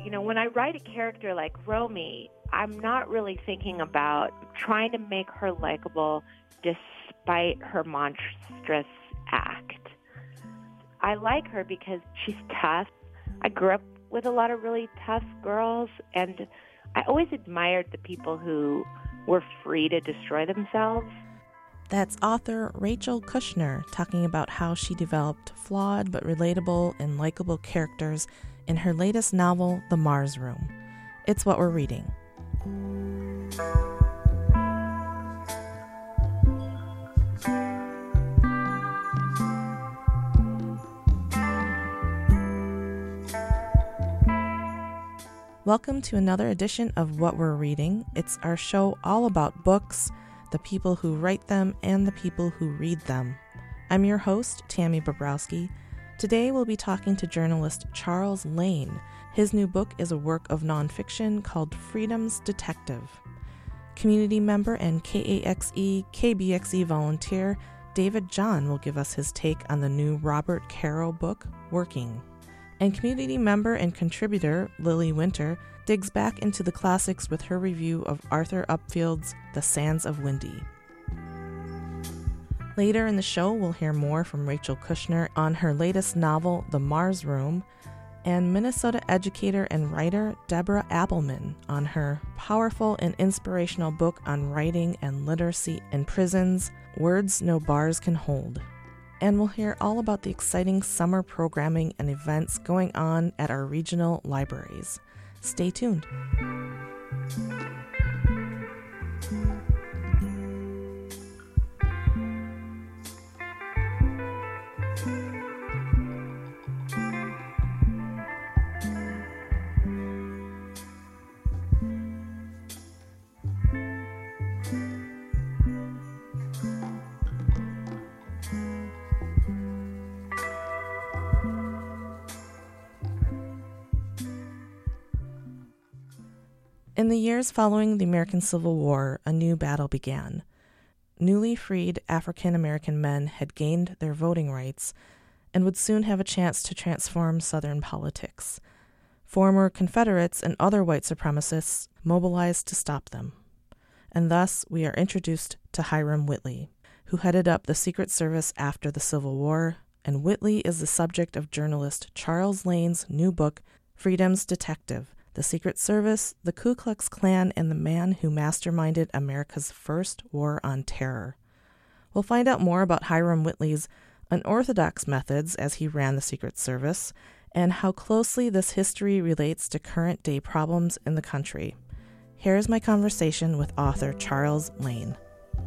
when I write a character like Romy, I'm not really thinking about trying to make her likable despite her monstrous act. I like her because she's tough. I grew up with a lot of really tough girls, and I always admired the people who were free to destroy themselves. That's author Rachel Kushner talking about how she developed flawed but relatable and likable characters in her latest novel, The Mars Room. It's what we're reading. Welcome to another edition of What We're Reading. It's our show all about books, the people who write them, and the people who read them. I'm your host, Tammy Bobrowski. Today we'll be talking to journalist Charles Lane. His new book is a work of nonfiction called Freedom's Detective. Community member and KBXE volunteer David John will give us his take on the new Robert Caro book, Working. And community member and contributor Lily Winter digs back into the classics with her review of Arthur Upfield's The Sands of Windy. Later in the show, we'll hear more from Rachel Kushner on her latest novel, The Mars Room, and Minnesota educator and writer Deborah Appelman on her powerful and inspirational book on writing and literacy in prisons, Words No Bars Can Hold. And we'll hear all about the exciting summer programming and events going on at our regional libraries. Stay tuned. In the years following the American Civil War, a new battle began. Newly freed African American men had gained their voting rights and would soon have a chance to transform Southern politics. Former Confederates and other white supremacists mobilized to stop them. And thus we are introduced to Hiram Whitley, who headed up the Secret Service after the Civil War, and Whitley is the subject of journalist Charles Lane's new book, Freedom's Detective: The Secret Service, the Ku Klux Klan, and the man who masterminded America's first war on terror. We'll find out more about Hiram Whitley's unorthodox methods as he ran the Secret Service, and how closely this history relates to current-day problems in the country. Here's my conversation with author Charles Lane.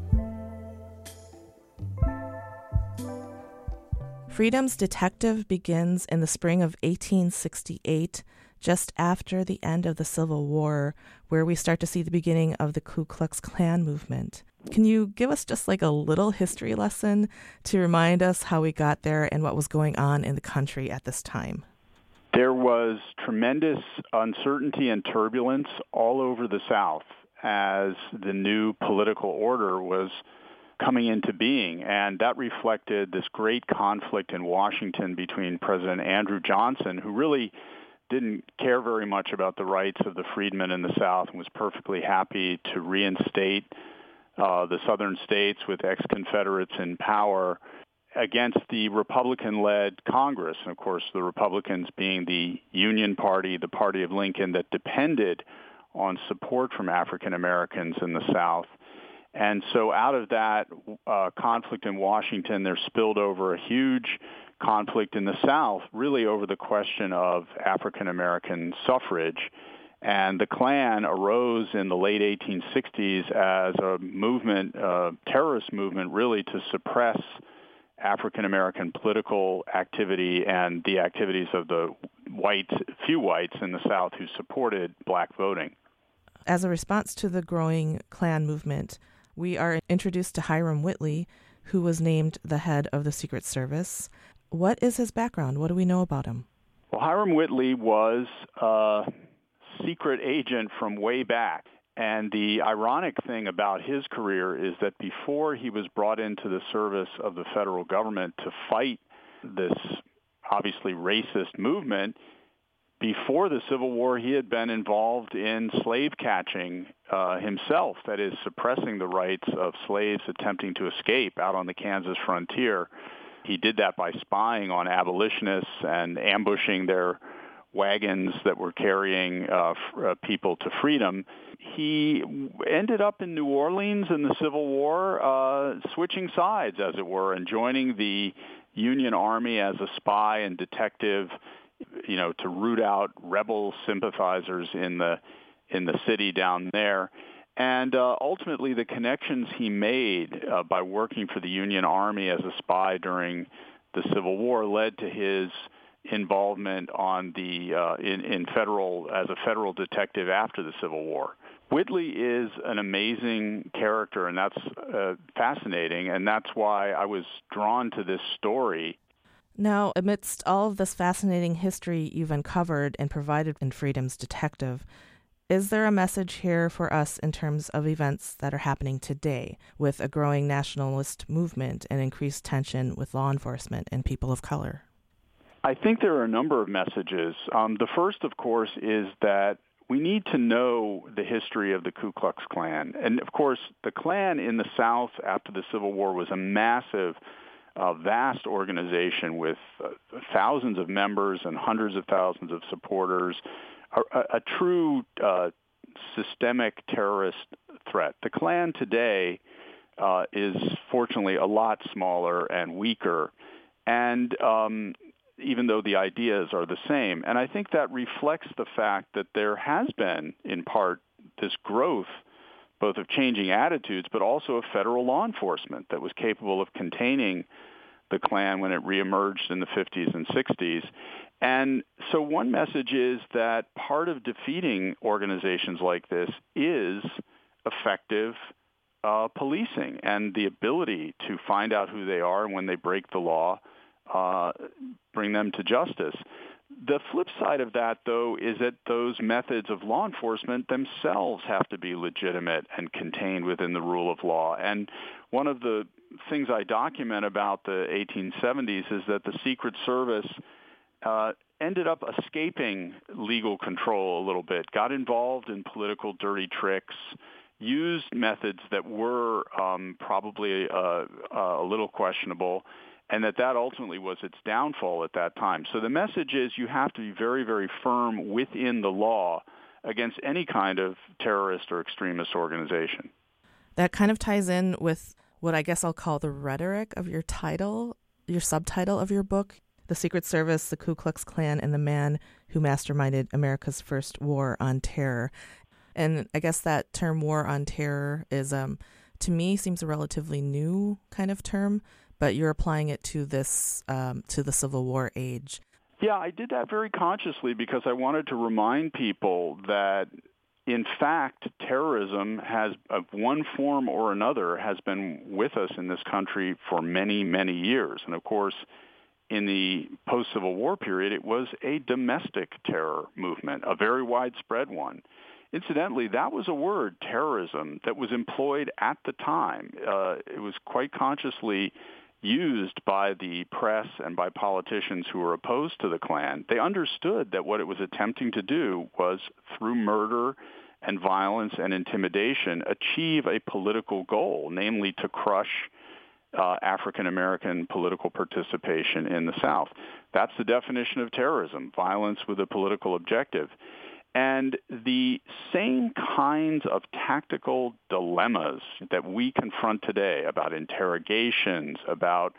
Freedom's Detective begins in the spring of 1868, just after the end of the Civil War, where we start to see the beginning of the Ku Klux Klan movement. Can you give us just like a little history lesson to remind us how we got there and what was going on in the country at this time? There was tremendous uncertainty and turbulence all over the South as the new political order was coming into being, and that reflected this great conflict in Washington between President Andrew Johnson, who really didn't care very much about the rights of the freedmen in the South and was perfectly happy to reinstate the southern states with ex-Confederates in power against the Republican-led Congress. And, of course, the Republicans being the Union Party, the party of Lincoln that depended on support from African Americans in the South. And so out of that conflict in Washington, there spilled over a huge conflict in the South, really over the question of African American suffrage. And the Klan arose in the late 1860s as a movement, a terrorist movement, really to suppress African American political activity and the activities of the few whites in the South who supported black voting. As a response to the growing Klan movement, we are introduced to Hiram Whitley, who was named the head of the Secret Service. What is his background? What do we know about him? Well, Hiram Whitley was a secret agent from way back. And the ironic thing about his career is that before he was brought into the service of the federal government to fight this obviously racist movement, before the Civil War, he had been involved in slave catching himself, that is, suppressing the rights of slaves attempting to escape out on the Kansas frontier. He did that by spying on abolitionists and ambushing their wagons that were carrying people to freedom. He ended up in New Orleans in the Civil War, switching sides, as it were, and joining the Union Army as a spy and detective, to root out rebel sympathizers in the city down there. And ultimately, the connections he made by working for the Union Army as a spy during the Civil War led to his involvement on the as a federal detective after the Civil War. Whitley is an amazing character, and that's fascinating, and that's why I was drawn to this story. Now, amidst all of this fascinating history you've uncovered and provided in Freedom's Detective, is there a message here for us in terms of events that are happening today with a growing nationalist movement and increased tension with law enforcement and people of color? I think there are a number of messages. The first, of course, is that we need to know the history of the Ku Klux Klan. And, of course, the Klan in the South after the Civil War was a massive, vast organization with thousands of members and hundreds of thousands of supporters, a true systemic terrorist threat. The Klan today is fortunately a lot smaller and weaker, and even though the ideas are the same. And I think that reflects the fact that there has been, in part, this growth, both of changing attitudes, but also of federal law enforcement that was capable of containing the Klan when it reemerged in the 50s and 60s. And so one message is that part of defeating organizations like this is effective policing and the ability to find out who they are and when they break the law, bring them to justice. The flip side of that, though, is that those methods of law enforcement themselves have to be legitimate and contained within the rule of law. And one of the things I document about the 1870s is that the Secret Service ended up escaping legal control a little bit, got involved in political dirty tricks, used methods that were probably a little questionable, and that ultimately was its downfall at that time. So the message is you have to be very, very firm within the law against any kind of terrorist or extremist organization. That kind of ties in with what I guess I'll call the rhetoric of your title, your subtitle of your book, The Secret Service, the Ku Klux Klan, and the Man Who Masterminded America's First War on Terror. And I guess that term war on terror is, to me, seems a relatively new kind of term, but you're applying it to this, to the Civil War age. Yeah, I did that very consciously because I wanted to remind people that, in fact, terrorism has, of one form or another, has been with us in this country for many, many years. And, of course, in the post-Civil War period, it was a domestic terror movement, a very widespread one. Incidentally, that was a word, terrorism, that was employed at the time. It was quite consciously used by the press and by politicians who were opposed to the Klan. They understood that what it was attempting to do was, through murder and violence and intimidation, achieve a political goal, namely to crush African-American political participation in the South. That's the definition of terrorism, violence with a political objective. And the same kinds of tactical dilemmas that we confront today about interrogations, about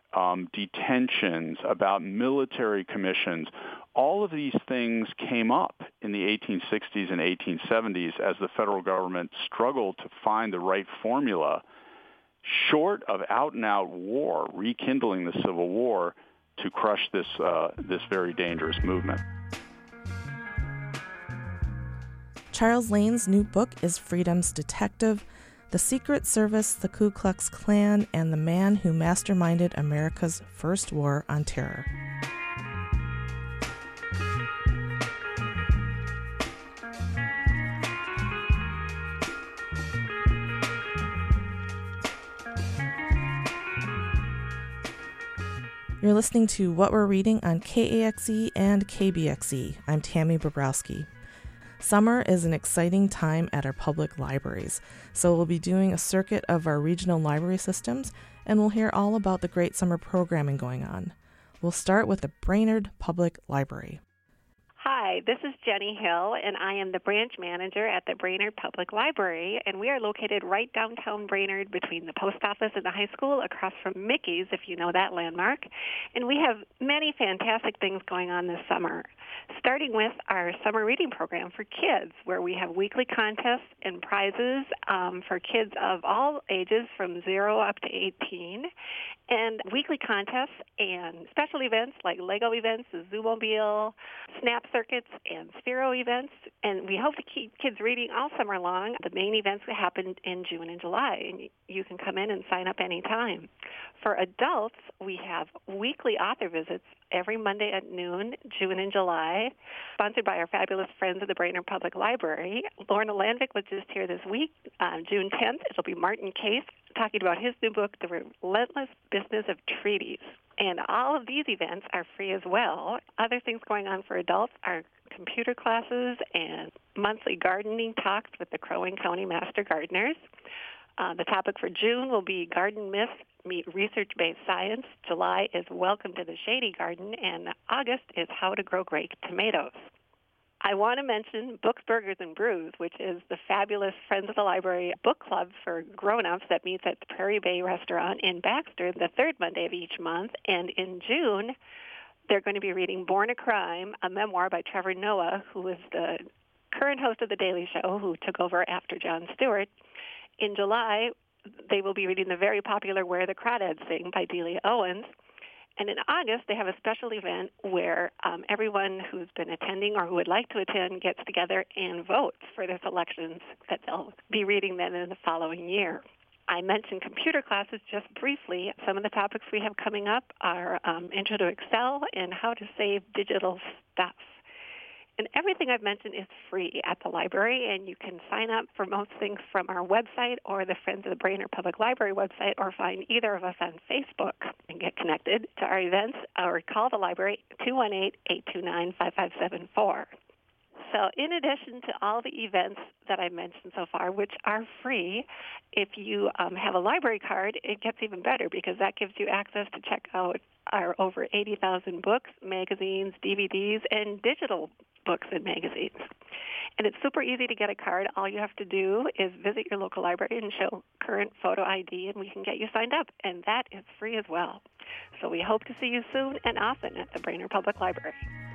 detentions, about military commissions, all of these things came up in the 1860s and 1870s as the federal government struggled to find the right formula, short of out-and-out war, rekindling the Civil War, to crush this very dangerous movement. Charles Lane's new book is Freedom's Detective, The Secret Service, the Ku Klux Klan, and the Man Who Masterminded America's First War on Terror. You're listening to What We're Reading on KAXE and KBXE. I'm Tammy Bobrowski. Summer is an exciting time at our public libraries, so we'll be doing a circuit of our regional library systems, and we'll hear all about the great summer programming going on. We'll start with the Brainerd Public Library. Hi, this is Jenny Hill, and I am the branch manager at the Brainerd Public Library, and we are located right downtown Brainerd between the post office and the high school, across from Mickey's, if you know that landmark. And we have many fantastic things going on this summer, starting with our summer reading program for kids, where we have weekly contests and prizes for kids of all ages from 0 up to 18, and weekly contests and special events like Lego events, the Zoomobile, Snap Circuits, and Sphero events. And we hope to keep kids reading all summer long. The main events happen in June and July, and you can come in and sign up anytime. For adults, we have weekly author visits every Monday at noon, June and July, sponsored by our fabulous friends at the Brainerd Public Library. Lorna Landvik was just here this week, June 10th. It'll be Martin Case talking about his new book, The Relentless Business of Treaties. And all of these events are free as well. Other things going on for adults are computer classes and monthly gardening talks with the Crow Wing County Master Gardeners. The topic for June will be Garden Myths Meet Research-Based Science. July is Welcome to the Shady Garden, and August is How to Grow Great Tomatoes. I want to mention Books, Burgers, and Brews, which is the fabulous Friends of the Library book club for grown-ups that meets at the Prairie Bay Restaurant in Baxter the third Monday of each month. And in June, they're going to be reading Born a Crime, a memoir by Trevor Noah, who is the current host of The Daily Show, who took over after Jon Stewart. In July, they will be reading the very popular Where the Crawdads Sing by Delia Owens. And in August, they have a special event where everyone who's been attending or who would like to attend gets together and votes for their selections that they'll be reading then in the following year. I mentioned computer classes just briefly. Some of the topics we have coming up are Intro to Excel and how to save digital stuff. And everything I've mentioned is free at the library, and you can sign up for most things from our website or the Friends of the Brainerd Public Library website, or find either of us on Facebook and get connected to our events, or call the library 218-829-5574. So in addition to all the events that I mentioned so far, which are free, if you have a library card, it gets even better, because that gives you access to check out our over 80,000 books, magazines, DVDs, and digital books and magazines. And it's super easy to get a card. All you have to do is visit your local library and show current photo ID, and we can get you signed up. And that is free as well. So we hope to see you soon and often at the Brainerd Public Library.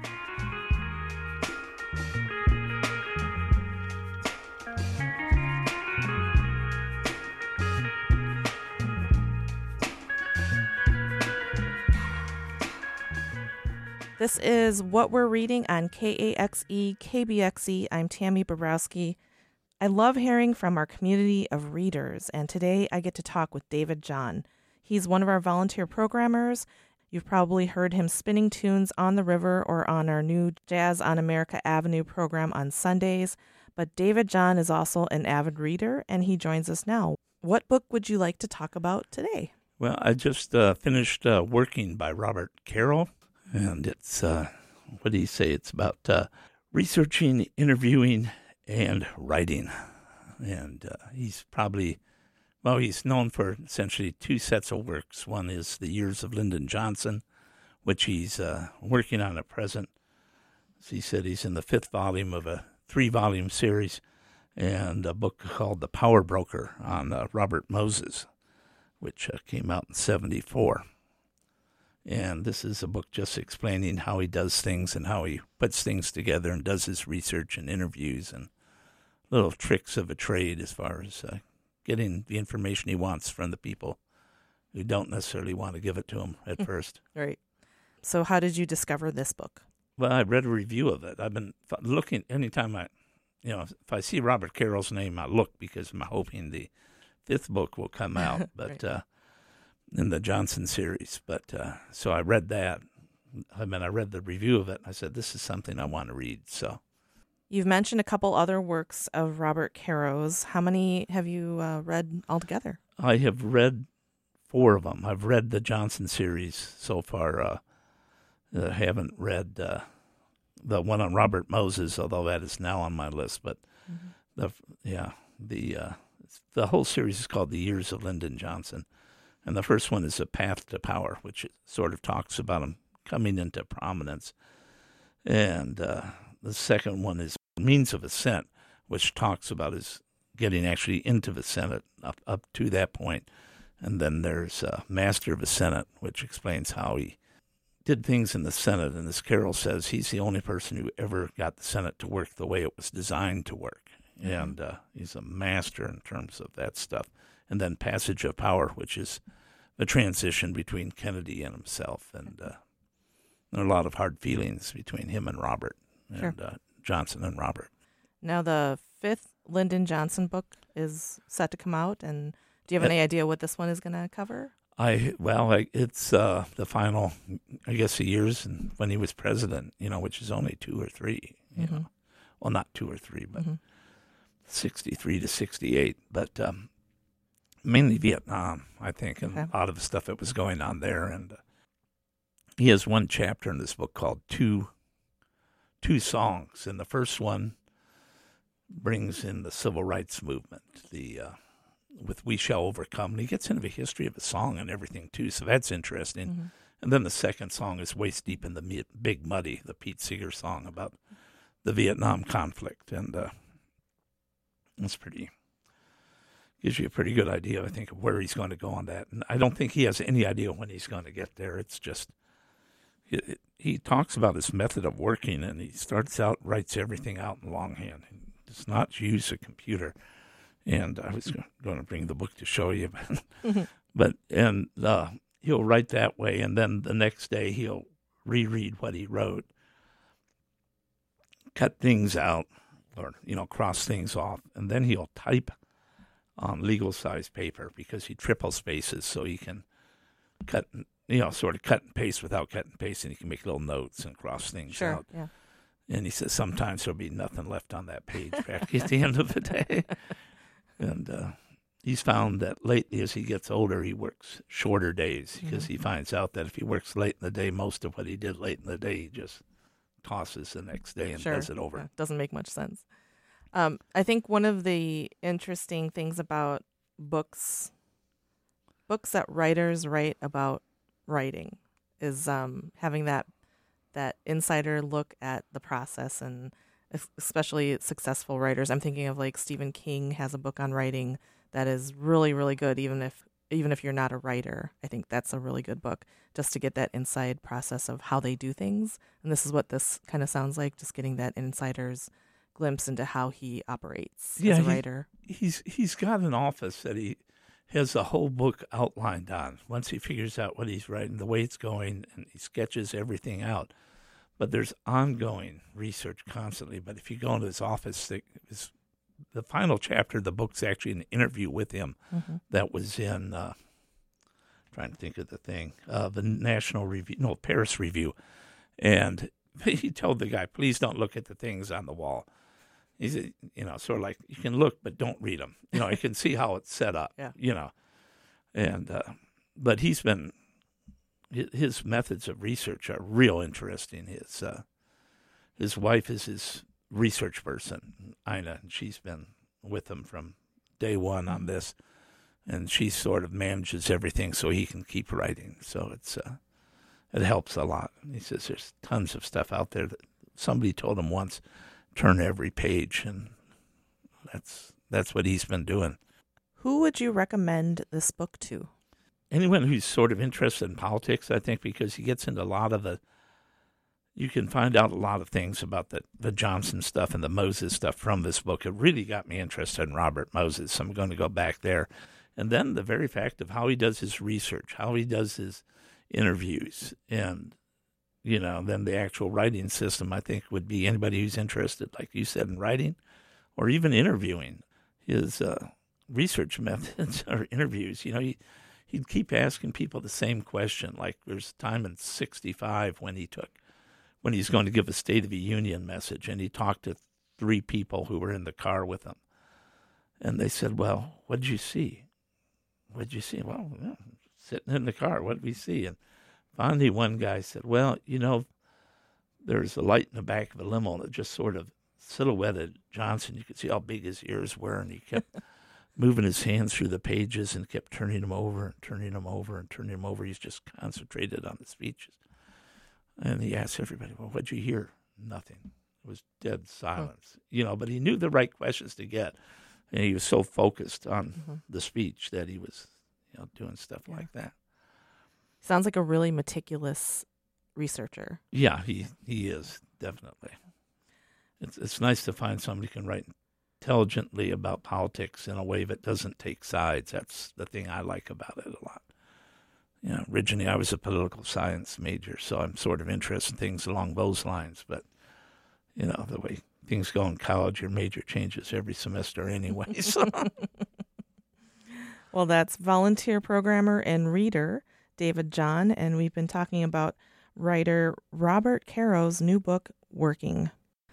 This is What We're Reading on KAXE, KBXE. I'm Tammy Bobrowski. I love hearing from our community of readers, and today I get to talk with David John. He's one of our volunteer programmers. You've probably heard him spinning tunes on the river or on our new Jazz on America Avenue program on Sundays. But David John is also an avid reader, and he joins us now. What book would you like to talk about today? Well, I just finished Working by Robert Caro. And it's, what do you say? It's about researching, interviewing, and writing. And he's known for essentially two sets of works. One is The Years of Lyndon Johnson, which he's working on at present. As he said, he's in the 5th volume of a 3-volume series, and a book called The Power Broker on Robert Moses, which came out in 1974. And this is a book just explaining how he does things and how he puts things together and does his research and interviews and little tricks of a trade as far as getting the information he wants from the people who don't necessarily want to give it to him at first. Right. So how did you discover this book? Well, I read a review of it. I've been looking anytime if I see Robert Caro's name, I look, because I'm hoping the 5th book will come out. But right. In the Johnson series. But so I read that. I read the review of it. I said, this is something I want to read. So you've mentioned a couple other works of Robert Caro's. How many have you read altogether? I have read 4 of them. I've read the Johnson series so far. I haven't read the one on Robert Moses, although that is now on my list. But the whole series is called The Years of Lyndon Johnson. And the first one is A Path to Power, which sort of talks about him coming into prominence. And the second one is Means of Ascent, which talks about his getting actually into the Senate up to that point. And then there's Master of the Senate, which explains how he did things in the Senate. And as Carol says, he's the only person who ever got the Senate to work the way it was designed to work. And he's a master in terms of that stuff. And then Passage of Power, which is the transition between Kennedy and himself. And there are a lot of hard feelings between him and Robert, and Johnson and Robert. Now the 5th Lyndon Johnson book is set to come out, and do you have any idea what this one is going to cover? It's the final, I guess, the years when he was president, which is only 2 or 3, you know. Well, not 2 or 3, but 63 to 68. But mainly Vietnam, I think, and a lot of the stuff that was going on there. And he has one chapter in this book called Two Songs. And the first one brings in the civil rights movement, with We Shall Overcome. And he gets into the history of the song and everything, too, so that's interesting. And then the second song is Waist Deep in the Big Muddy, the Pete Seeger song about the Vietnam conflict. And it's gives you a pretty good idea, I think, of where he's going to go on that. And I don't think he has any idea when he's going to get there. It's just, he talks about his method of working, and he starts out, writes everything out in longhand. He does not use a computer. And I was going to bring the book to show you, but he'll write that way, and then the next day he'll reread what he wrote, cut things out, or cross things off, and then he'll type on legal-size paper because he triple spaces, so he can cut, sort of cut and paste without cut and paste, and he can make little notes and cross things out. Yeah. And he says sometimes there'll be nothing left on that page back at the end of the day. And he's found that lately, as he gets older, he works shorter days because he finds out that if he works late in the day, most of what he did late in the day, he just tosses the next day and does it over. Yeah, doesn't make much sense. I think one of the interesting things about books that writers write about writing is having that insider look at the process, and especially successful writers. I'm thinking of like Stephen King has a book on writing that is really, really good, even if you're not a writer. I think that's a really good book just to get that inside process of how they do things. And this is what this kind of sounds like, just getting that insider's glimpse into how he operates as a writer. He's got an office that he has a whole book outlined on. Once he figures out what he's writing, the way it's going, and he sketches everything out. But there's ongoing research constantly. But if you go into his office, the final chapter of the book's actually an interview with him that was in, trying to think of the thing, the National Review, Paris Review. And he told the guy, please don't look at the things on the wall. He said, sort of like, you can look, but don't read them. You can see how it's set up, And, but his methods of research are real interesting. His wife is his research person, Ina, and she's been with him from day one on this, and she sort of manages everything so he can keep writing. So it helps a lot. He says there's tons of stuff out there that somebody told him once, turn every page, and that's what he's been doing. Who would you recommend this book to? Anyone who's sort of interested in politics, I think, because he gets into a lot of you can find out a lot of things about the Johnson stuff and the Moses stuff from this book. It really got me interested in Robert Moses, so I'm going to go back there. And then the very fact of how he does his research, how he does his interviews, and, then the actual writing system, I think, would be anybody who's interested, like you said, in writing or even interviewing. His research methods or interviews, he'd keep asking people the same question. Like there's a time in 1965 when he's going to give a State of the Union message, and he talked to 3 people who were in the car with him. And they said, well, what did you see? What did you see? Well, sitting in the car. What did we see? And finally, one guy said, well, there's a light in the back of a limo that just sort of silhouetted Johnson. You could see how big his ears were, and he kept moving his hands through the pages and kept turning them over and turning them over and turning them over. He's just concentrated on the speeches. And he asked everybody, well, what'd you hear? Nothing. It was dead silence. But he knew the right questions to get. And he was so focused on the speech that he was, doing stuff like that. Sounds like a really meticulous researcher. Yeah, he is, definitely. It's nice to find somebody who can write intelligently about politics in a way that doesn't take sides. That's the thing I like about it a lot. Originally I was a political science major, so I'm sort of interested in things along those lines. But, the way things go in college, your major changes every semester anyway. So. Well, that's volunteer programmer and reader David John, and we've been talking about writer Robert Caro's new book, Working.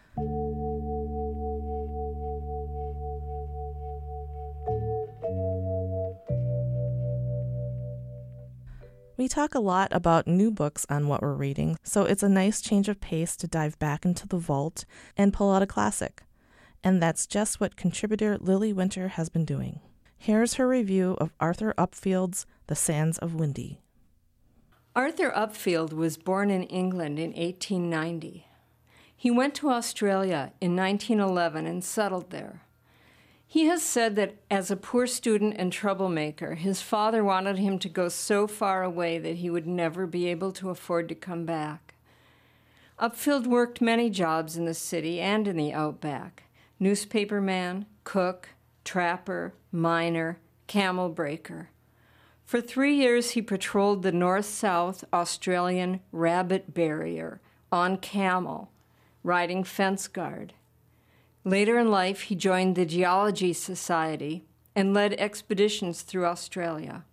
We talk a lot about new books on What We're Reading, so it's a nice change of pace to dive back into the vault and pull out a classic. And that's just what contributor Lily Winter has been doing. Here's her review of Arthur Upfield's The Sands of Windy. Arthur Upfield was born in England in 1890. He went to Australia in 1911 and settled there. He has said that as a poor student and troublemaker, his father wanted him to go so far away that he would never be able to afford to come back. Upfield worked many jobs in the city and in the outback: newspaperman, cook, trapper, miner, camel breaker. For 3 years, he patrolled the north-south Australian rabbit barrier on camel, riding fence guard. Later in life, he joined the Geology Society and led expeditions through Australia.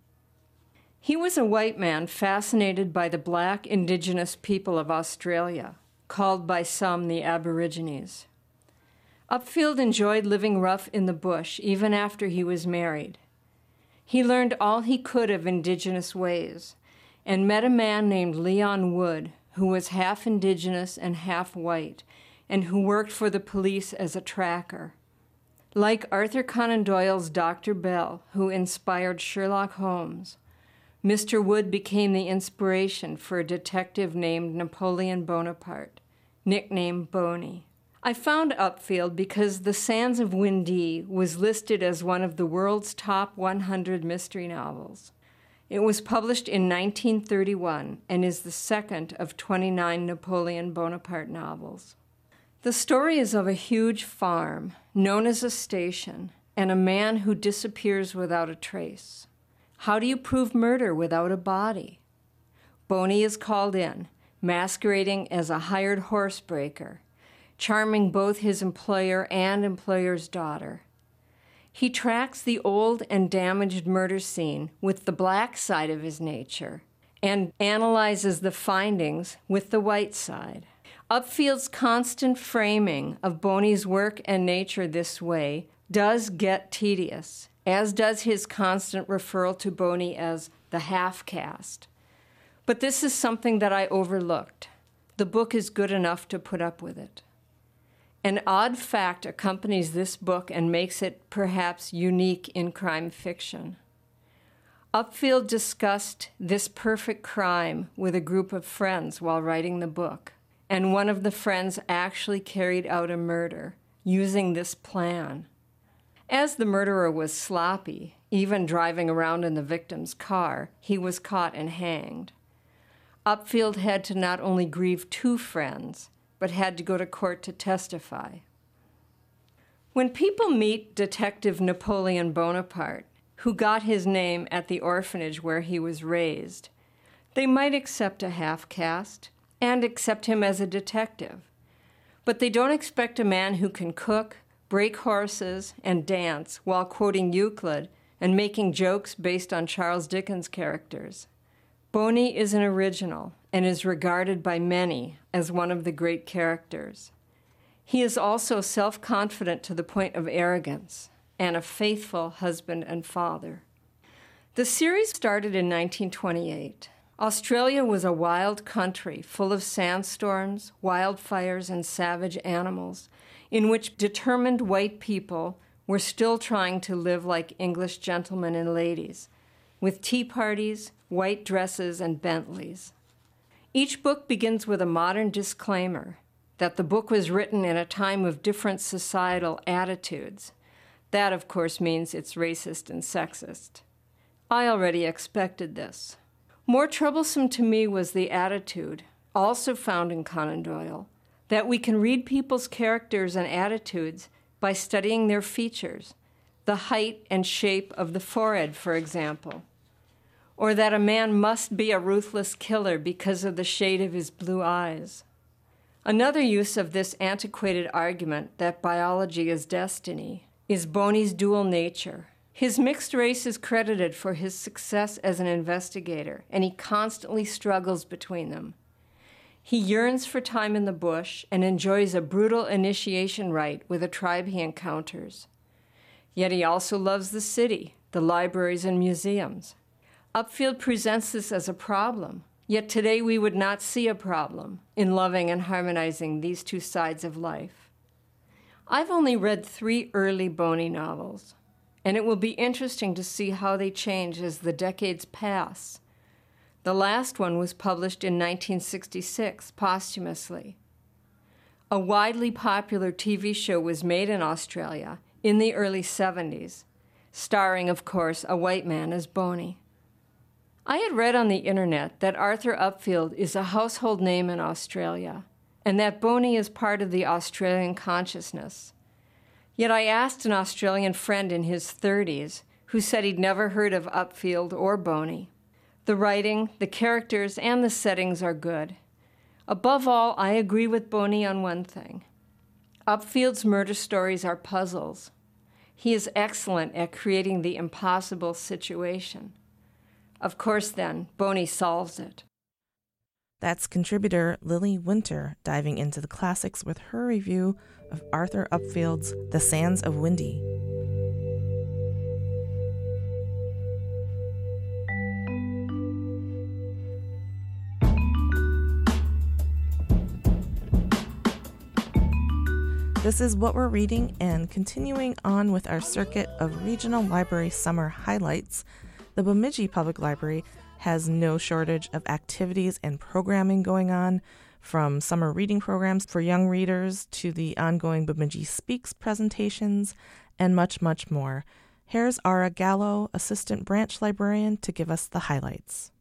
He was a white man fascinated by the black indigenous people of Australia, called by some the Aborigines. Upfield enjoyed living rough in the bush even after he was married. He learned all he could of indigenous ways and met a man named Leon Wood, who was half indigenous and half white, and who worked for the police as a tracker. Like Arthur Conan Doyle's Dr. Bell, who inspired Sherlock Holmes, Mr. Wood became the inspiration for a detective named Napoleon Bonaparte, nicknamed Boney. I found Upfield because The Sands of Windy was listed as one of the world's top 100 mystery novels. It was published in 1931 and is the second of 29 Napoleon Bonaparte novels. The story is of a huge farm, known as a station, and a man who disappears without a trace. How do you prove murder without a body? Boney is called in, masquerading as a hired horsebreaker, charming both his employer and employer's daughter. He tracks the old and damaged murder scene with the black side of his nature and analyzes the findings with the white side. Upfield's constant framing of Boney's work and nature this way does get tedious, as does his constant referral to Boney as the half-caste. But this is something that I overlooked. The book is good enough to put up with it. An odd fact accompanies this book and makes it perhaps unique in crime fiction. Upfield discussed this perfect crime with a group of friends while writing the book, and one of the friends actually carried out a murder using this plan. As the murderer was sloppy, even driving around in the victim's car, he was caught and hanged. Upfield had to not only grieve two friends, but had to go to court to testify. When people meet Detective Napoleon Bonaparte, who got his name at the orphanage where he was raised, they might accept a half-caste and accept him as a detective. But they don't expect a man who can cook, break horses, and dance while quoting Euclid and making jokes based on Charles Dickens' characters. Boney is an original and is regarded by many as one of the great characters. He is also self-confident to the point of arrogance and a faithful husband and father. The series started in 1928. Australia was a wild country full of sandstorms, wildfires, and savage animals, in which determined white people were still trying to live like English gentlemen and ladies, with tea parties, white dresses, and Bentleys. Each book begins with a modern disclaimer that the book was written in a time of different societal attitudes. That, of course, means it's racist and sexist. I already expected this. More troublesome to me was the attitude, also found in Conan Doyle, that we can read people's characters and attitudes by studying their features, the height and shape of the forehead, for example, or that a man must be a ruthless killer because of the shade of his blue eyes. Another use of this antiquated argument that biology is destiny is Boney's dual nature. His mixed race is credited for his success as an investigator, and he constantly struggles between them. He yearns for time in the bush and enjoys a brutal initiation rite with a tribe he encounters. Yet he also loves the city, the libraries and museums. Upfield presents this as a problem, yet today we would not see a problem in loving and harmonizing these two sides of life. I've only read 3 early Boney novels, and it will be interesting to see how they change as the decades pass. The last one was published in 1966, posthumously. A widely popular TV show was made in Australia in the early 70s, starring, of course, a white man as Boney. I had read on the internet that Arthur Upfield is a household name in Australia, and that Boney is part of the Australian consciousness. Yet I asked an Australian friend in his 30s who said he'd never heard of Upfield or Boney. The writing, the characters, and the settings are good. Above all, I agree with Boney on one thing. Upfield's murder stories are puzzles. He is excellent at creating the impossible situation. Of course, then, Boney solves it. That's contributor Lily Winter diving into the classics with her review of Arthur Upfield's The Sands of Windy. This is What We're Reading, and continuing on with our circuit of regional library summer highlights, the Bemidji Public Library has no shortage of activities and programming going on, from summer reading programs for young readers to the ongoing Bemidji Speaks presentations, and much, much more. Here's Ara Gallo, Assistant Branch Librarian, to give us the highlights.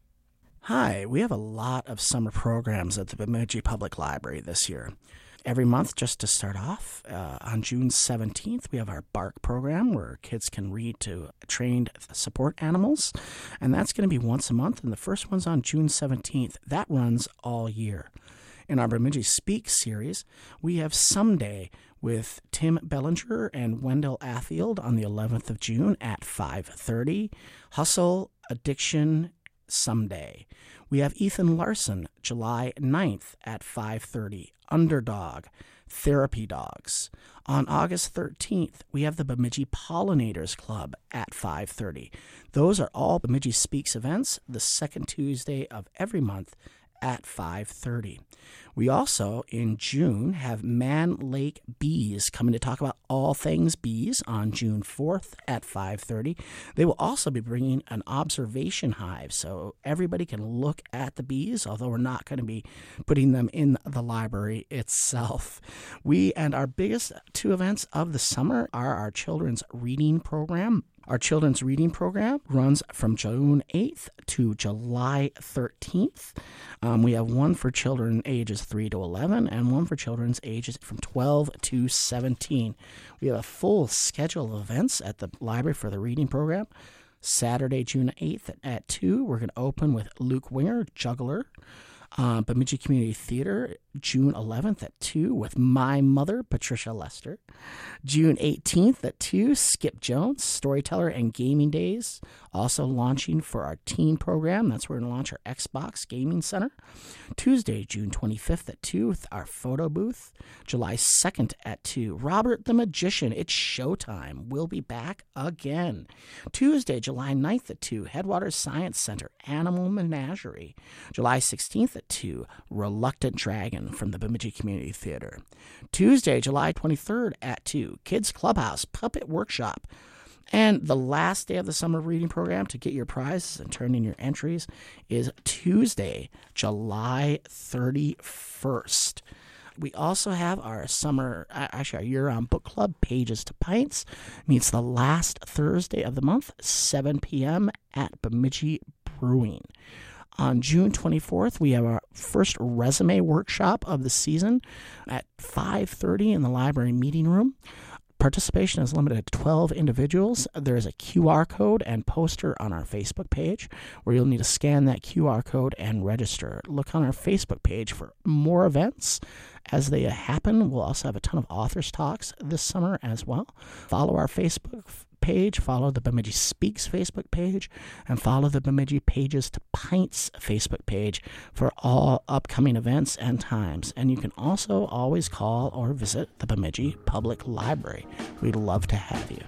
Hi, we have a lot of summer programs at the Bemidji Public Library this year. Every month, just to start off, on June 17th, we have our BARK program where kids can read to trained support animals, and that's going to be once a month, and the first one's on June 17th. That runs all year. In our Bemidji Speak series, we have Someday with Tim Bellinger and Wendell Affield on the 11th of June at 5:30. Hustle, Addiction, Someday. We have Ethan Larson, July 9th at 5:30. Underdog, Therapy Dogs. On August 13th, we have the Bemidji Pollinators Club at 5:30. Those are all Bemidji Speaks events, the second Tuesday of every month at 5:30. We also, in June, have Man Lake Bees coming to talk about all things bees on June 4th at 5:30. They will also be bringing an observation hive, so everybody can look at the bees, although we're not going to be putting them in the library itself. We and our biggest 2 events of the summer are our children's reading program. Our children's reading program runs from June 8th to July 13th. We have one for children ages 3 to 11 and one for children's ages from 12 to 17. We have a full schedule of events at the library for the reading program. Saturday, June 8th at 2, we're going to open with Luke Winger, Juggler. Bemidji Community Theater, June 11th at 2 with my mother, Patricia Lester. June 18th at 2, Skip Jones, Storyteller and Gaming Days, also launching for our teen program. That's where we're going to launch our Xbox Gaming Center. Tuesday, June 25th at 2 with our photo booth. July 2nd at 2, Robert the Magician, It's Showtime. We'll be back again. Tuesday, July 9th at 2, Headwaters Science Center, Animal Menagerie. July 16th at 2, Reluctant Dragon from the Bemidji Community Theater. Tuesday, July 23rd at 2, Kids Clubhouse Puppet Workshop. And the last day of the summer reading program to get your prizes and turn in your entries is Tuesday, July 31st. We also have our our year-round book club, Pages to Pints. Meets the last Thursday of the month, 7 p.m. at Bemidji Brewing. On June 24th, we have our first resume workshop of the season at 5:30 in the library meeting room. Participation is limited to 12 individuals. There is a QR code and poster on our Facebook page where you'll need to scan that QR code and register. Look on our Facebook page for more events as they happen. We'll also have a ton of authors talks this summer as well. Follow our Facebook page, follow the Bemidji Speaks Facebook page, and follow the Bemidji Pages to Pints Facebook page for all upcoming events and times. And you can also always call or visit the Bemidji Public Library. We'd love to have you.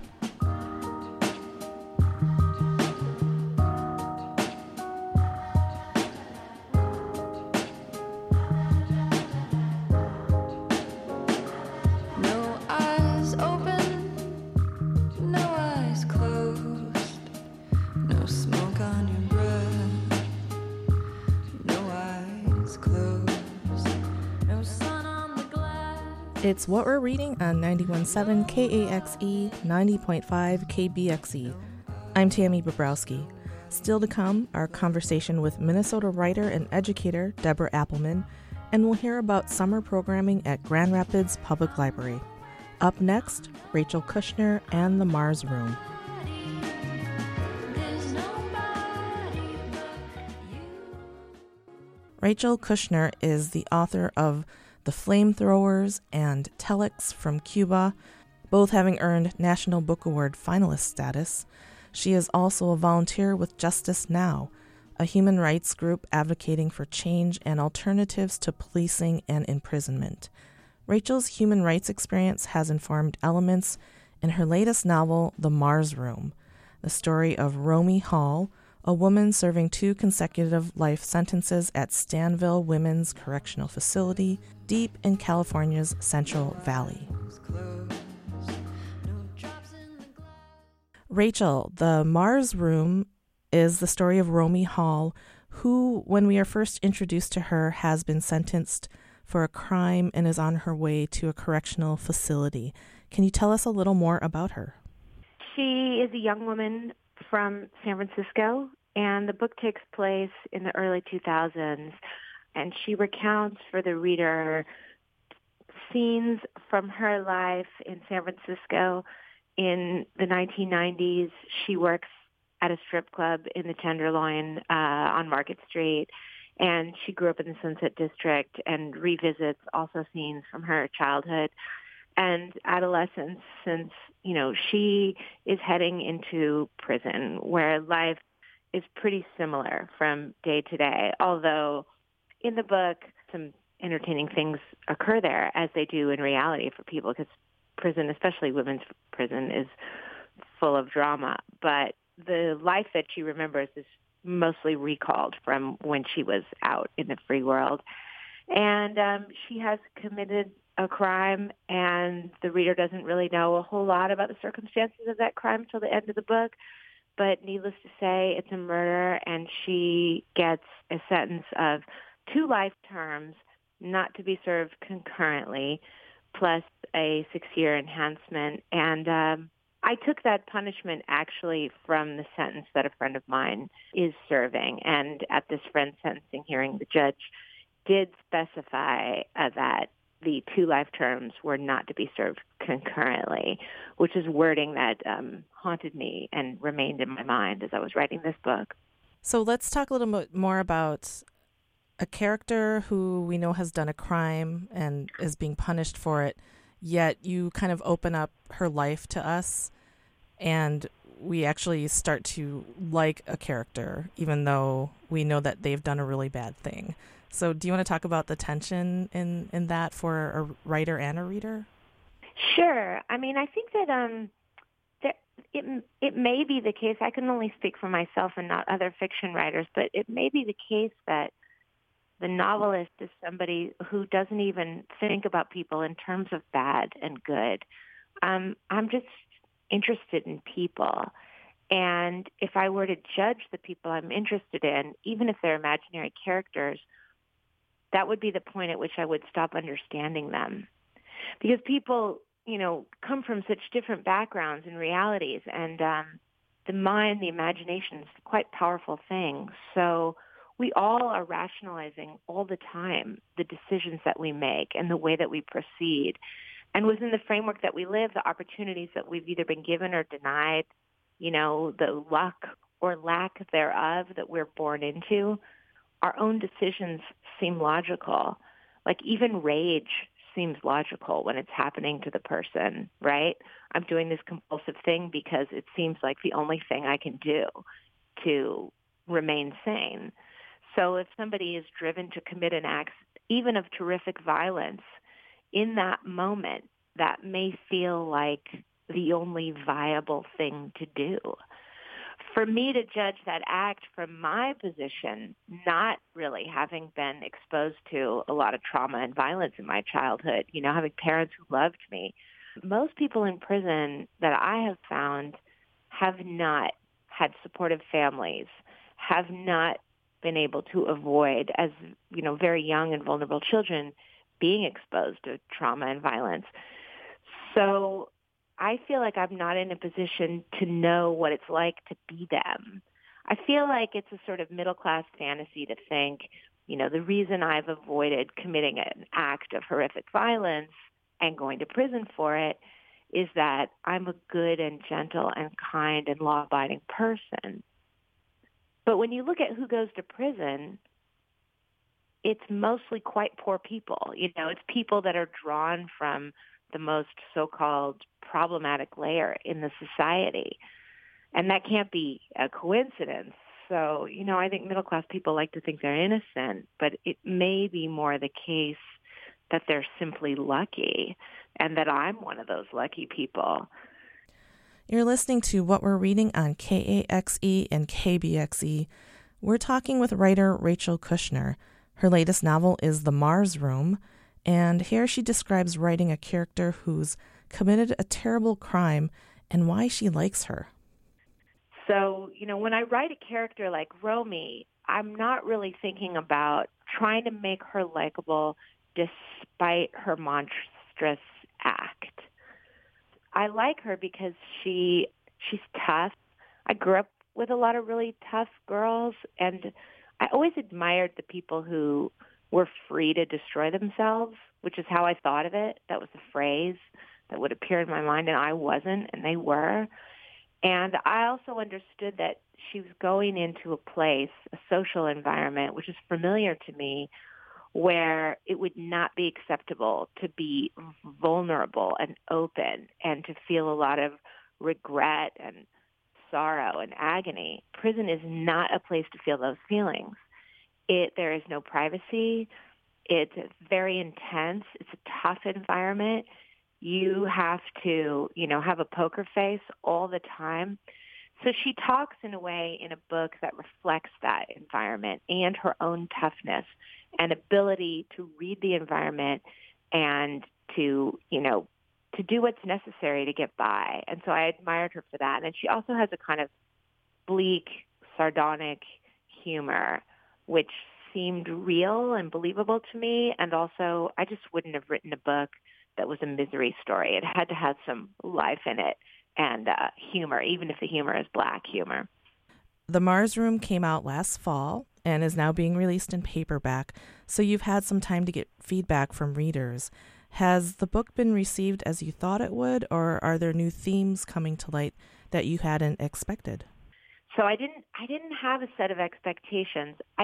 It's What We're Reading on 91.7 KAXE, 90.5 KBXE. I'm Tammy Bobrowski. Still to come, our conversation with Minnesota writer and educator Deborah Appelman, and we'll hear about summer programming at Grand Rapids Public Library. Up next, Rachel Kushner and the Mars Room. Rachel Kushner is the author of The Flamethrowers and Telex from Cuba, both having earned National Book Award finalist status. She is also a volunteer with Justice Now, a human rights group advocating for change and alternatives to policing and imprisonment. Rachel's human rights experience has informed elements in her latest novel, The Mars Room, the story of Romy Hall, a woman serving 2 consecutive life sentences at Stanville Women's Correctional Facility, deep in California's Central Valley. Rachel, The Mars Room is the story of Romy Hall, who, when we are first introduced to her, has been sentenced for a crime and is on her way to a correctional facility. Can you tell us a little more about her? She is a young woman from San Francisco, and the book takes place in the early 2000s, and she recounts for the reader scenes from her life in San Francisco in the 1990s. She works at a strip club in the Tenderloin on Market Street, and she grew up in the Sunset District and revisits also scenes from her childhood and adolescence, since, she is heading into prison where life is pretty similar from day to day, although in the book some entertaining things occur there, as they do in reality for people, because prison, especially women's prison, is full of drama. But the life that she remembers is mostly recalled from when she was out in the free world. And she has committed a crime, and the reader doesn't really know a whole lot about the circumstances of that crime until the end of the book. But needless to say, it's a murder, and she gets a sentence of 2 life terms not to be served concurrently, plus a 6-year enhancement. And I took that punishment actually from the sentence that a friend of mine is serving. And at this friend's sentencing hearing, the judge did specify that the 2 life terms were not to be served concurrently, which is wording that haunted me and remained in my mind as I was writing this book. So let's talk a little bit more about a character who we know has done a crime and is being punished for it, yet you kind of open up her life to us and we actually start to like a character, even though we know that they've done a really bad thing. So do you want to talk about the tension in that for a writer and a reader? Sure. I mean, I think that it may be the case. I can only speak for myself and not other fiction writers, but it may be the case that the novelist is somebody who doesn't even think about people in terms of bad and good. I'm just interested in people. And if I were to judge the people I'm interested in, even if they're imaginary characters, that would be the point at which I would stop understanding them. Because people, come from such different backgrounds and realities, and the mind, the imagination is quite powerful thing. So we all are rationalizing all the time the decisions that we make and the way that we proceed. And within the framework that we live, the opportunities that we've either been given or denied, the luck or lack thereof that we're born into, our own decisions seem logical. Like even rage seems logical when it's happening to the person, right? I'm doing this compulsive thing because it seems like the only thing I can do to remain sane. So if somebody is driven to commit an act, even of terrific violence, in that moment, that may feel like the only viable thing to do. For me to judge that act from my position, not really having been exposed to a lot of trauma and violence in my childhood, having parents who loved me, most people in prison that I have found have not had supportive families, have not been able to avoid, as very young and vulnerable children, being exposed to trauma and violence. So I feel like I'm not in a position to know what it's like to be them. I feel like it's a sort of middle-class fantasy to think, the reason I've avoided committing an act of horrific violence and going to prison for it is that I'm a good and gentle and kind and law-abiding person. But when you look at who goes to prison, it's mostly quite poor people. It's people that are drawn from the most so-called problematic layer in the society. And that can't be a coincidence. So, I think middle-class people like to think they're innocent, but it may be more the case that they're simply lucky and that I'm one of those lucky people. You're listening to What We're Reading on KAXE and KBXE. We're talking with writer Rachel Kushner. Her latest novel is The Mars Room, and here she describes writing a character who's committed a terrible crime and why she likes her. So, when I write a character like Romy, I'm not really thinking about trying to make her likable despite her monstrous act. I like her because she's tough. I grew up with a lot of really tough girls, and I always admired the people who were free to destroy themselves, which is how I thought of it. That was the phrase that would appear in my mind, and I wasn't, and they were. And I also understood that she was going into a place, a social environment, which is familiar to me, where it would not be acceptable to be vulnerable and open and to feel a lot of regret and sorrow and agony. Prison is not a place to feel those feelings. There is no privacy. It's very intense. It's a tough environment. You have to, have a poker face all the time. So she talks in a way in a book that reflects that environment and her own toughness and ability to read the environment and to do what's necessary to get by. And so I admired her for that. And she also has a kind of bleak, sardonic humor, which seemed real and believable to me. And also, I just wouldn't have written a book that was a misery story. It had to have some life in it and humor, even if the humor is black humor. The Mars Room came out last fall and is now being released in paperback, so you've had some time to get feedback from readers. Has the book been received as you thought it would, or are there new themes coming to light that you hadn't expected? So I didn't have a set of expectations. I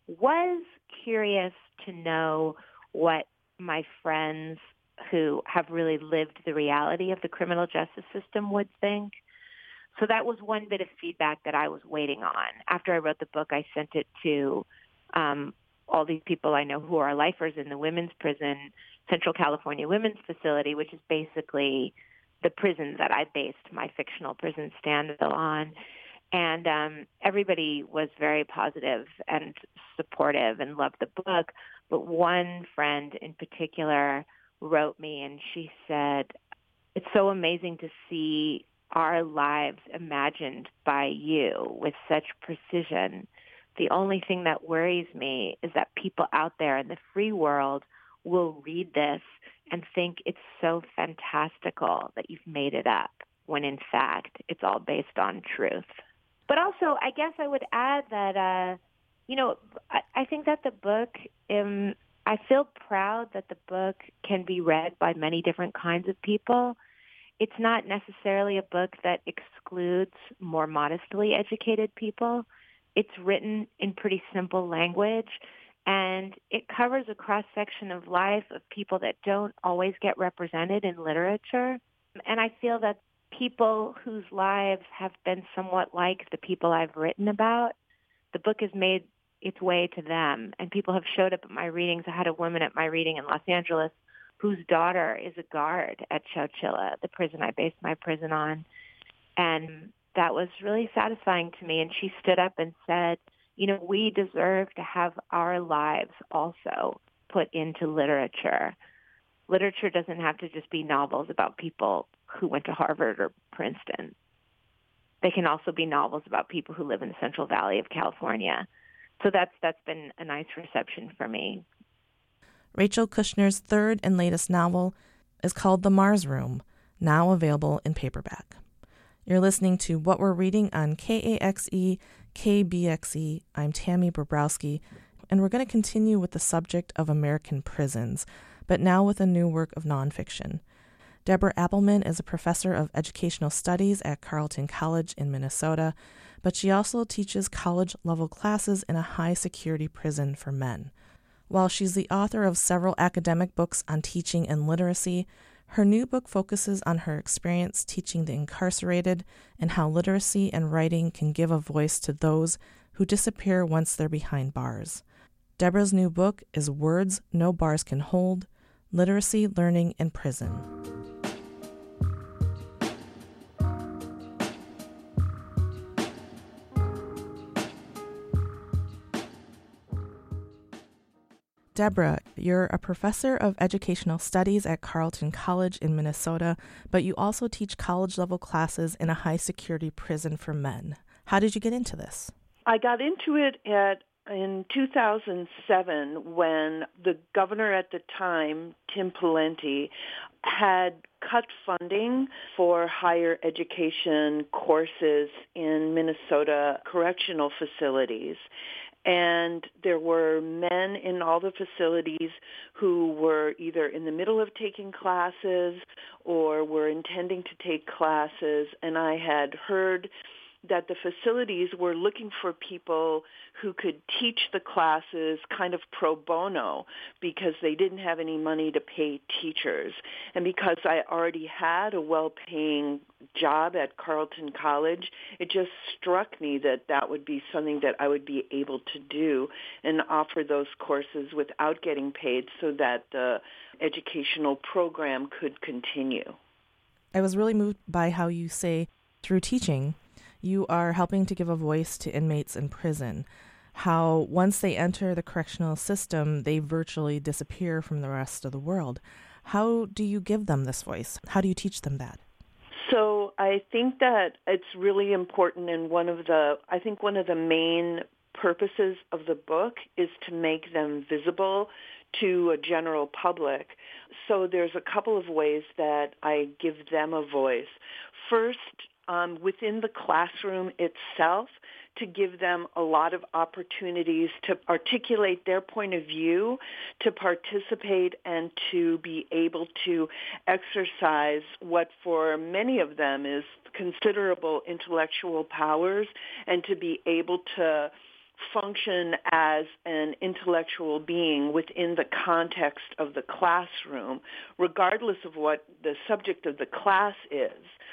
was curious to know what my friends who have really lived the reality of the criminal justice system would think. So that was one bit of feedback that I was waiting on. After I wrote the book, I sent it to all these people I know who are lifers in the women's prison, Central California Women's Facility, which is basically the prison that I based my fictional prison Standville on. And everybody was very positive and supportive and loved the book. But one friend in particular wrote me and she said, "It's so amazing to see our lives imagined by you with such precision. The only thing that worries me is that people out there in the free world will read this and think it's so fantastical that you've made it up, when in fact it's all based on truth." But also, I guess I would add that, I think that the book, I feel proud that the book can be read by many different kinds of people. It's not necessarily a book that excludes more modestly educated people. It's written in pretty simple language, and it covers a cross-section of life of people that don't always get represented in literature. And I feel that people whose lives have been somewhat like the people I've written about, the book has made its way to them, and people have showed up at my readings. I had a woman at my reading in Los Angeles whose daughter is a guard at Chowchilla, the prison I based my prison on, and that was really satisfying to me. And she stood up and said, we deserve to have our lives also put into literature. Literature doesn't have to just be novels about people who went to Harvard or Princeton. They can also be novels about people who live in the Central Valley of California. So that's been a nice reception for me. Rachel Kushner's third and latest novel is called The Mars Room, now available in paperback. You're listening to What We're Reading on KAXE, KBXE. I'm Tammy Bobrowski, and we're going to continue with the subject of American prisons, but now with a new work of nonfiction. Deborah Appelman is a professor of educational studies at Carleton College in Minnesota, but she also teaches college-level classes in a high-security prison for men. While she's the author of several academic books on teaching and literacy, her new book focuses on her experience teaching the incarcerated and how literacy and writing can give a voice to those who disappear once they're behind bars. Deborah's new book is Words No Bars Can Hold: Literacy, Learning, and Prison. Deborah, you're a professor of educational studies at Carleton College in Minnesota, but you also teach college-level classes in a high-security prison for men. How did you get into this? I got into it in 2007 when the governor at the time, Tim Pawlenty, had cut funding for higher education courses in Minnesota correctional facilities. And there were men in all the facilities who were either in the middle of taking classes or were intending to take classes. And I had heard that the facilities were looking for people who could teach the classes kind of pro bono because they didn't have any money to pay teachers. And because I already had a well-paying job at Carleton College, it just struck me that that would be something that I would be able to do and offer those courses without getting paid so that the educational program could continue. I was really moved by how you say, through teaching, you are helping to give a voice to inmates in prison, how once they enter the correctional system, they virtually disappear from the rest of the world. How do you give them this voice? How do you teach them that? So I think that it's really important, and one of the main purposes of the book is to make them visible to a general public. So there's a couple of ways that I give them a voice. First, within the classroom itself, to give them a lot of opportunities to articulate their point of view, to participate, and to be able to exercise what for many of them is considerable intellectual powers, and to be able to function as an intellectual being within the context of the classroom, regardless of what the subject of the class is.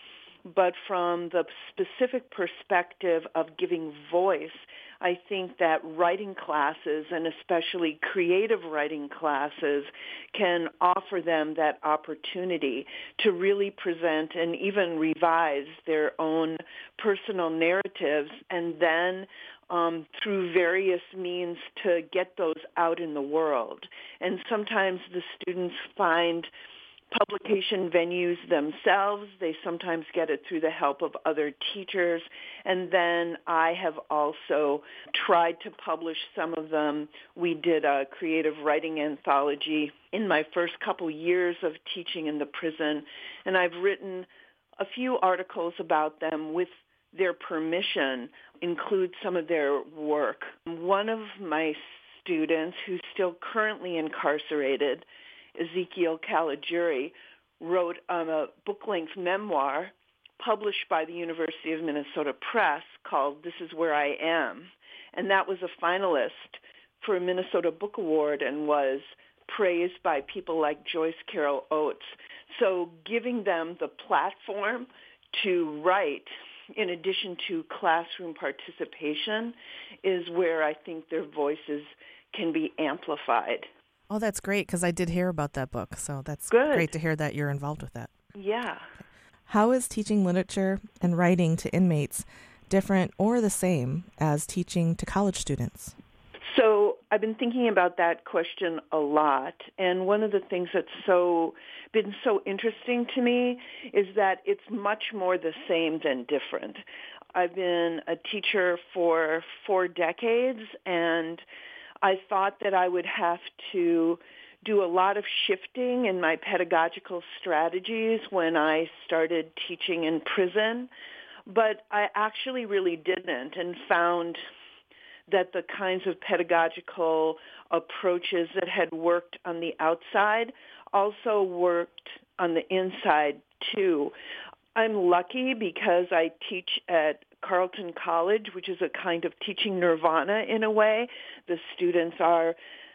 But from the specific perspective of giving voice, I think that writing classes, and especially creative writing classes, can offer them that opportunity to really present and even revise their own personal narratives, and then through various means to get those out in the world. And sometimes the students find publication venues themselves. They sometimes get it through the help of other teachers. And then I have also tried to publish some of them. We did a creative writing anthology in my first couple years of teaching in the prison, and I've written a few articles about them with their permission, include some of their work. One of my students, who's still currently incarcerated, Ezekiel Caligiuri, wrote a book-length memoir published by the University of Minnesota Press called This Is Where I Am. And that was a finalist for a Minnesota Book Award and was praised by people like Joyce Carol Oates. So giving them the platform to write in addition to classroom participation is where I think their voices can be amplified. Oh, that's great, because I did hear about that book, so that's Good. Great to hear that you're involved with that. Yeah. How is teaching literature and writing to inmates different or the same as teaching to college students? So I've been thinking about that question a lot, and one of the things that's been so interesting to me is that it's much more the same than different. I've been a teacher for 4 decades, and I thought that I would have to do a lot of shifting in my pedagogical strategies when I started teaching in prison, but I actually really didn't, and found that the kinds of pedagogical approaches that had worked on the outside also worked on the inside too. I'm lucky because I teach at Carleton College, which is a kind of teaching nirvana in a way. The students are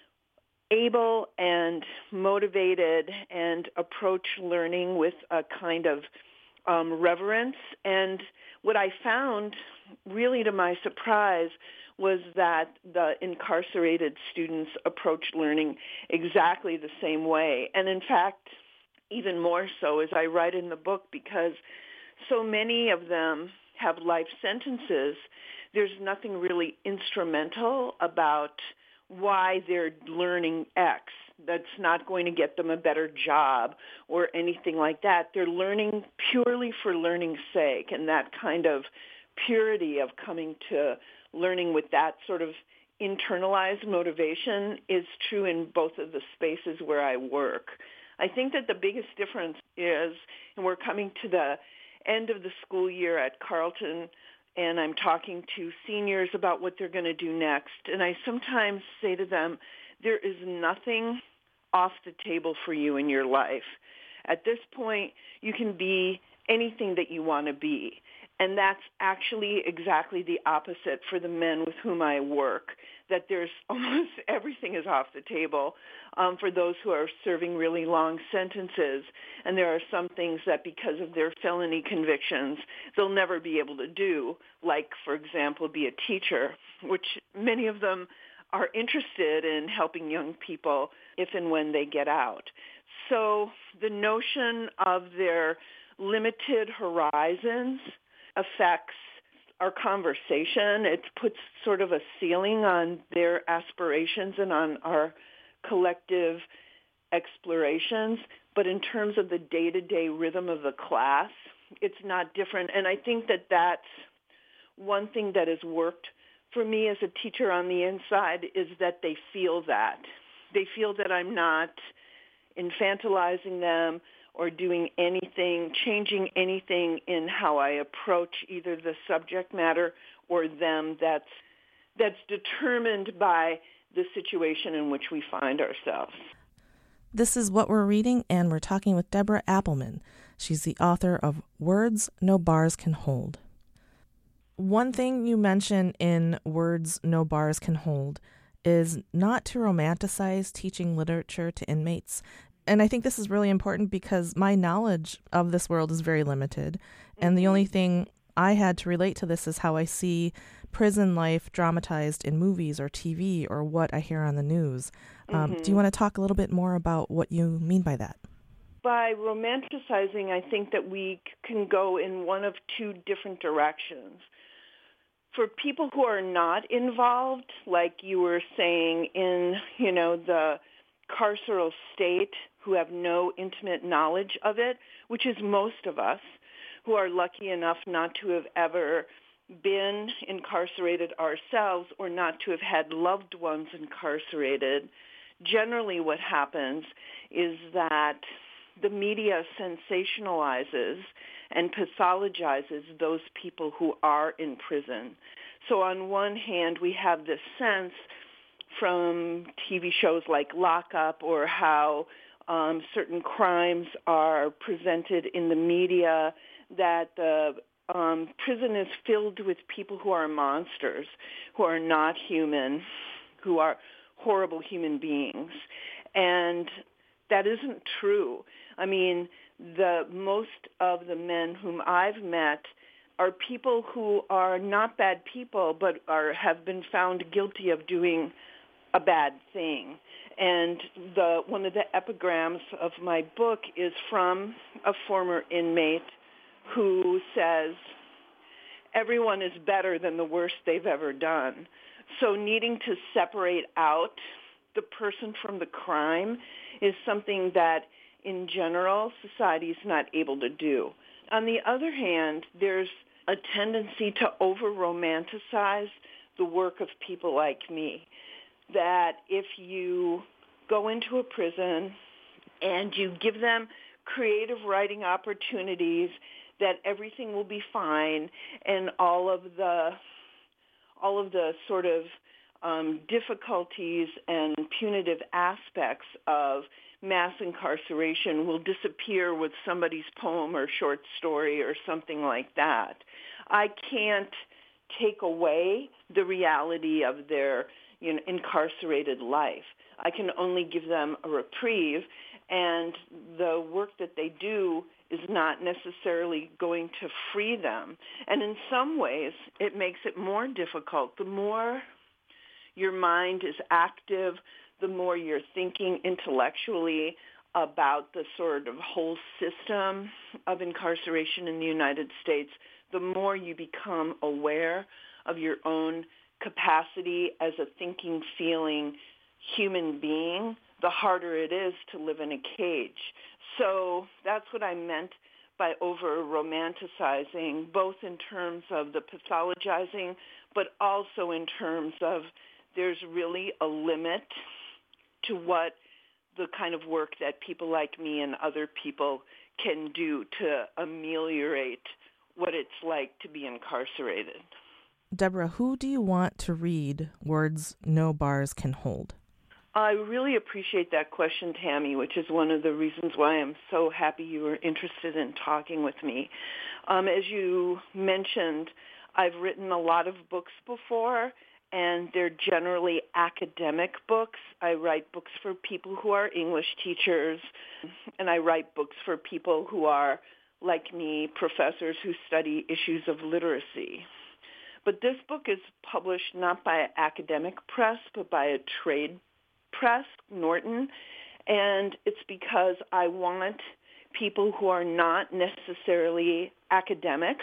able and motivated and approach learning with a kind of reverence. And what I found, really to my surprise, was that the incarcerated students approach learning exactly the same way. And in fact, even more so, as I write in the book, because so many of them have life sentences, there's nothing really instrumental about why they're learning X. That's not going to get them a better job or anything like that. They're learning purely for learning's sake, and that kind of purity of coming to learning with that sort of internalized motivation is true in both of the spaces where I work. I think that the biggest difference is, and we're coming to the end of the school year at Carleton, and I'm talking to seniors about what they're going to do next, and I sometimes say to them, there is nothing off the table for you in your life. At this point, you can be anything that you want to be. And that's actually exactly the opposite for the men with whom I work, that there's almost everything is off the table for those who are serving really long sentences. And there are some things that because of their felony convictions, they'll never be able to do, like, for example, be a teacher, which many of them are interested in helping young people if and when they get out. So the notion of their limited horizons affects our conversation. It puts sort of a ceiling on their aspirations and on our collective explorations. But in terms of the day-to-day rhythm of the class, it's not different. And I think that that's one thing that has worked for me as a teacher on the inside, is that they feel that. They feel that I'm not infantilizing them or doing anything, changing anything in how I approach either the subject matter or them that's determined by the situation in which we find ourselves. This is What We're Reading, and we're talking with Deborah Appelman. She's the author of Words No Bars Can Hold. One thing you mention in Words No Bars Can Hold is not to romanticize teaching literature to inmates. And I think this is really important because my knowledge of this world is very limited. And the only thing I had to relate to this is how I see prison life dramatized in movies or TV or what I hear on the news. Do you want to talk a little bit more about what you mean by that? By romanticizing, I think that we can go in one of two different directions. For people who are not involved, like you were saying, in, the carceral state, who have no intimate knowledge of it, which is most of us, who are lucky enough not to have ever been incarcerated ourselves or not to have had loved ones incarcerated, generally what happens is that the media sensationalizes and pathologizes those people who are in prison. So on one hand, we have this sense from TV shows like Lock Up or how certain crimes are presented in the media that the prison is filled with people who are monsters, who are not human, who are horrible human beings. And that isn't true. I mean, most of the men whom I've met are people who are not bad people, but have been found guilty of doing a bad thing. And one of the epigrams of my book is from a former inmate who says, everyone is better than the worst they've ever done. So needing to separate out the person from the crime is something that, in general, society is not able to do. On the other hand, there's a tendency to over-romanticize the work of people like me, that if you go into a prison and you give them creative writing opportunities, that everything will be fine, and all of the sort of difficulties and punitive aspects of mass incarceration will disappear with somebody's poem or short story or something like that. I can't take away the reality of their incarcerated life. I can only give them a reprieve, and the work that they do is not necessarily going to free them. And in some ways, it makes it more difficult. The more your mind is active, the more you're thinking intellectually about the sort of whole system of incarceration in the United States, the more you become aware of your own capacity as a thinking, feeling human being, the harder it is to live in a cage. So that's what I meant by over-romanticizing, both in terms of the pathologizing, but also in terms of there's really a limit to what the kind of work that people like me and other people can do to ameliorate what it's like to be incarcerated. Deborah, who do you want to read Words No Bars Can Hold? I really appreciate that question, Tammy, which is one of the reasons why I'm so happy you were interested in talking with me. As you mentioned, I've written a lot of books before, and they're generally academic books. I write books for people who are English teachers, and I write books for people who are, like me, professors who study issues of literacy. But this book is published not by an academic press, but by a trade press, Norton, and it's because I want people who are not necessarily academics.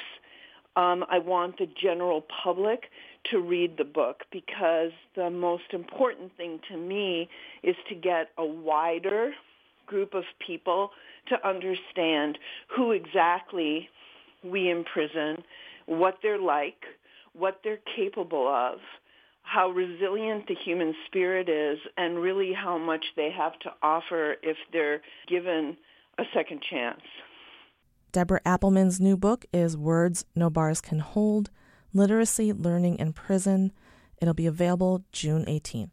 I want the general public to read the book, because the most important thing to me is to get a wider group of people to understand who exactly we imprison, what they're like, what they're capable of, how resilient the human spirit is, and really how much they have to offer if they're given a second chance. Deborah Appelman's new book is Words No Bars Can Hold, Literacy, Learning in Prison. It'll be available June 18th.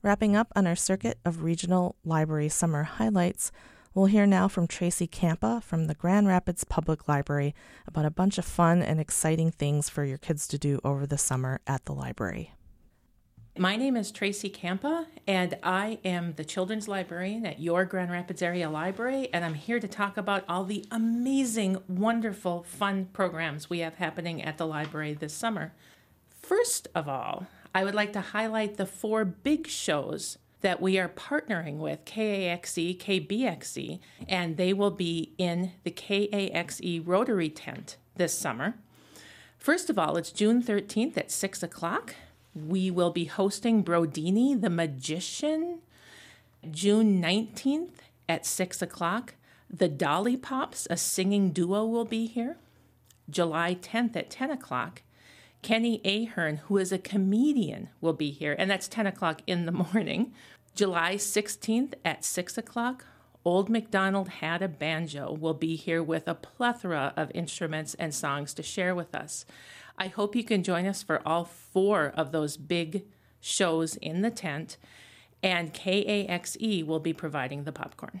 Wrapping up on our circuit of regional library summer highlights, we'll hear now from Tracy Campa from the Grand Rapids Public Library about a bunch of fun and exciting things for your kids to do over the summer at the library. My name is Tracy Campa, and I am the children's librarian at your Grand Rapids Area Library, and I'm here to talk about all the amazing, wonderful, fun programs we have happening at the library this summer. First of all, I would like to highlight the 4 big shows that we are partnering with KAXE, KBXE, and they will be in the KAXE Rotary tent this summer. First of all, it's June 13th at 6 o'clock. We will be hosting Brodini the Magician. June 19th at 6 o'clock, the Dolly Pops, a singing duo, will be here. July 10th at 10 o'clock, Kenny Ahern, who is a comedian, will be here, and that's 10 o'clock in the morning. July 16th at 6 o'clock, Old MacDonald Had a Banjo will be here with a plethora of instruments and songs to share with us. I hope you can join us for all 4 of those big shows in the tent, and KAXE will be providing the popcorn.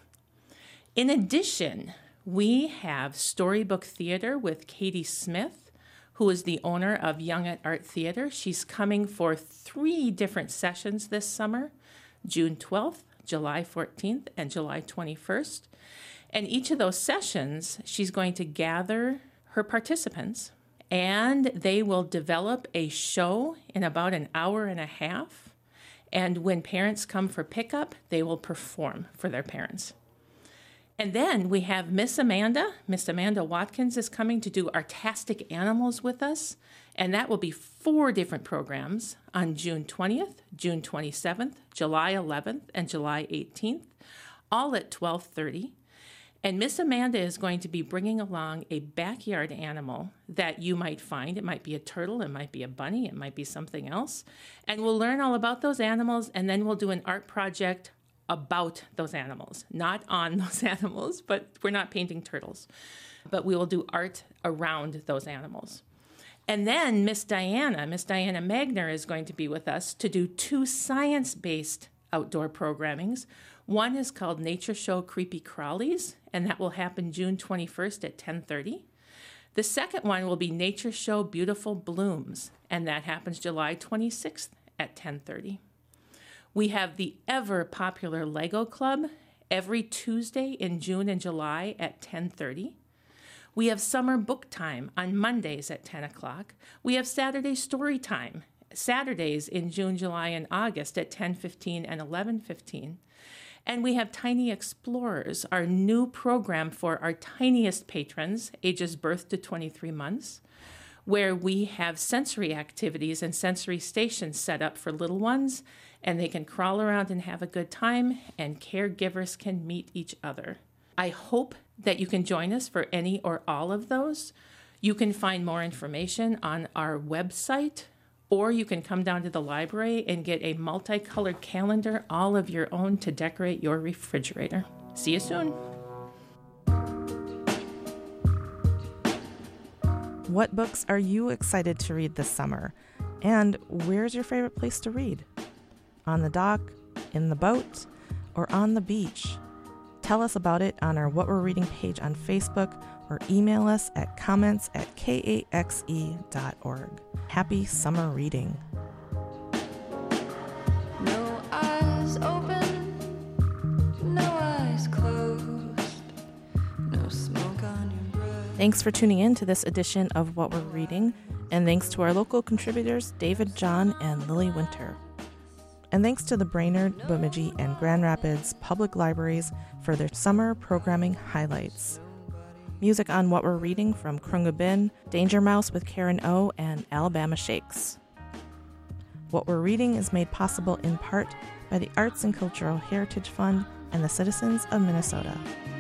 In addition, we have Storybook Theater with Katie Smith, who is the owner of Young at Art Theater. She's coming for 3 different sessions this summer, June 12th, July 14th, and July 21st. And each of those sessions, she's going to gather her participants, and they will develop a show in about an hour and a half. And when parents come for pickup, they will perform for their parents. And then we have Miss Amanda. Miss Amanda Watkins is coming to do Artastic Animals with us. And that will be 4 different programs on June 20th, June 27th, July 11th, and July 18th, all at 12:30. And Miss Amanda is going to be bringing along a backyard animal that you might find. It might be a turtle, it might be a bunny, it might be something else. And we'll learn all about those animals, and then we'll do an art project about those animals. Not on those animals, but we're not painting turtles. But we will do art around those animals. And then Miss Diana Magner is going to be with us to do 2 science-based outdoor programmings. One is called Nature Show Creepy Crawlies, and that will happen June 21st at 10:30. The second one will be Nature Show Beautiful Blooms, and that happens July 26th at 10:30. We have the ever-popular Lego Club every Tuesday in June and July at 10:30. We have Summer Book Time on Mondays at 10 o'clock. We have Saturday Story Time, Saturdays in June, July, and August at 10:15 and 11:15. And we have Tiny Explorers, our new program for our tiniest patrons, ages birth to 23 months, where we have sensory activities and sensory stations set up for little ones, and they can crawl around and have a good time, and caregivers can meet each other. I hope that you can join us for any or all of those. You can find more information on our website, or you can come down to the library and get a multicolored calendar all of your own to decorate your refrigerator. See you soon. What books are you excited to read this summer? And where's your favorite place to read? On the dock, in the boat, or on the beach? Tell us about it on our What We're Reading page on Facebook, or email us at comments@kaxe.org. Happy summer reading. No eyes open, no eyes closed, no smoke on your breath. Thanks for tuning in to this edition of What We're Reading, and thanks to our local contributors David John and Lily Winter. And thanks to the Brainerd, Bemidji, and Grand Rapids Public Libraries for their summer programming highlights. Music on What We're Reading from Krunga Bin, Danger Mouse with Karen O, and Alabama Shakes. What We're Reading is made possible in part by the Arts and Cultural Heritage Fund and the citizens of Minnesota.